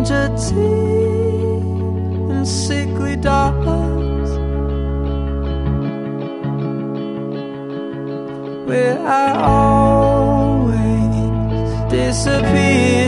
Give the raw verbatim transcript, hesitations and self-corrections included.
such a deep and sickly dance, where I always disappear.